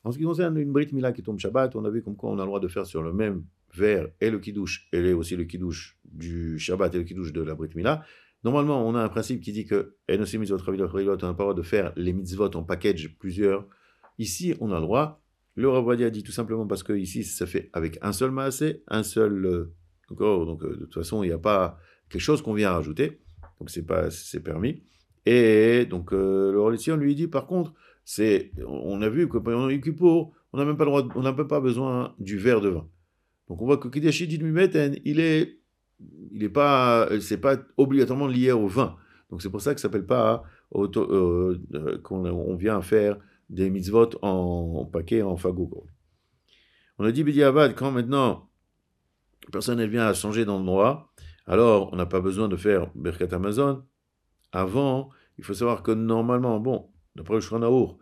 En ce qui concerne une Brit Mila qui tombe Shabbat, on a vu comme quoi on a le droit de faire sur le même verre et le Kiddush, et aussi le Kiddush du Shabbat et le Kiddush de la Brit Mila. Normalement, on a un principe qui dit que on n'a pas le droit de faire les mitzvot en package plusieurs. Ici, on a le droit. Le Rav Ovadia dit tout simplement parce que ici, ça fait avec un seul maasé, un seul corps. Donc, de toute façon, il n'y a pas quelque chose qu'on vient rajouter. Donc, c'est permis. Et donc, le Rav on lui dit par contre, on a vu que pendant Yom Kippour, on n'a même pas le droit, on n'a même pas besoin du verre de vin. Donc, on voit que Kideshi dit Mimeten, il est pas, c'est pas obligatoirement lié au vin. Donc, c'est pour ça que ça s'appelle pas qu'on vient faire des mitzvot en paquet, en fagot. On a dit Bediavad, quand maintenant personne ne vient à changer d'endroit, alors on n'a pas besoin de faire Birkat Amazon. Avant, il faut savoir que normalement, bon, d'après le Shulchan Aruch,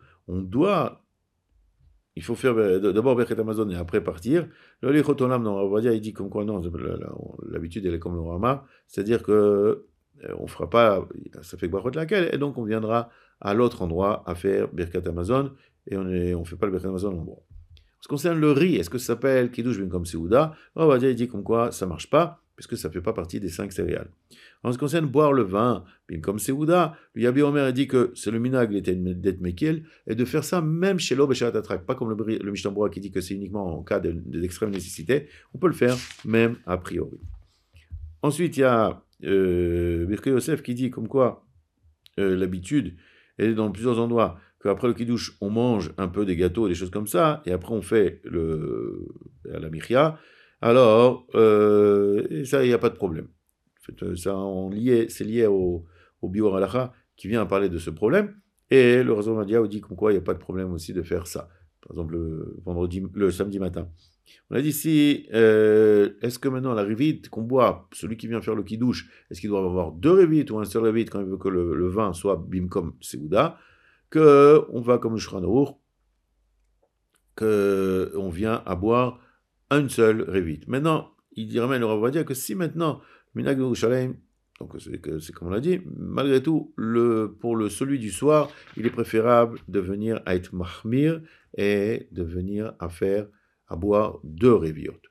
il faut faire d'abord Birkat Amazon et après partir. Le Lichot Olam, dans Rav Ovadia, il dit comme quoi non, l'habitude elle est comme le Rama, c'est-à-dire que on fera pas, ça fait Brachot laquelle, et donc on viendra à l'autre endroit à faire Birkat Amazon, et on fait pas le Birkat Amazon en endroit. En ce qui concerne le riz, est-ce que ça s'appelle Kiddush ben comme Seouda? Rav Ovadia il dit comme quoi ça marche pas, puisque ça fait pas partie des 5 céréales. En ce qui concerne boire le vin, ben comme Seouda, le Yabi Omer a dit que c'est le minag d'être mekil, et de faire ça même chez l'eau Besharat Atrak, pas comme le Mishnah Berurah qui dit que c'est uniquement en cas d'extrême nécessité, on peut le faire même a priori. Ensuite, il y a Birkei Yosef qui dit comme quoi l'habitude est dans plusieurs endroits qu'après le kiddush, on mange un peu des gâteaux et des choses comme ça, et après on fait la michia, alors ça, il n'y a pas de problème. En fait, ça, c'est lié au Biur Halacha qui vient à parler de ce problème, et le Rav Ovadia dit comme quoi il n'y a pas de problème aussi de faire ça. Par exemple, le samedi matin. On a dit si, est-ce que maintenant la révite qu'on boit, celui qui vient faire le kiddush, est-ce qu'il doit avoir 2 révites ou un seul révite quand il veut que le vin soit bimkom seouda, qu'on va comme le Shulchan Aruch, qu'on vient à boire une seule révite. Maintenant, il ramène le Rav Ovadia que si maintenant, Minhag Yerushalayim, donc c'est comme on l'a dit, malgré tout, pour celui du soir, il est préférable de venir à être mahmir et de venir à boire 2 réviotes.